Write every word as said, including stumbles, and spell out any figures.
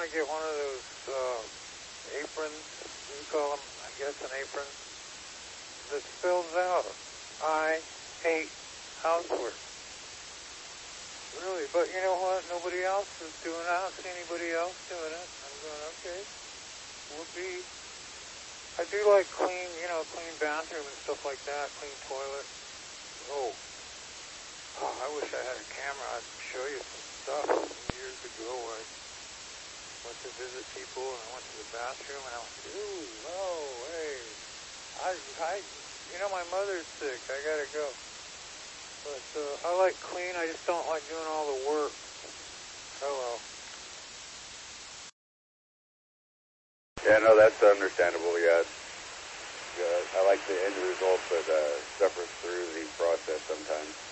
want to get one of those uh, aprons, you call them, I guess an apron, that spells out, I hate housework. Really, but you know what? Nobody else is doing it. I don't see anybody else doing it. I'm going, okay, whoopee. I do like clean, you know, clean bathroom and stuff like that, clean toilet. Oh, oh I wish I had a camera. I'd show you some stuff years ago. I went to visit people and I went to the bathroom and I went, ooh, no, hey, I, I, you know, my mother's sick. I gotta go. But uh, I like clean. I just don't like doing all the work. Hello. Yeah, no, that's understandable. Yeah, yeah I like the end result, but uh, suffers through the process sometimes.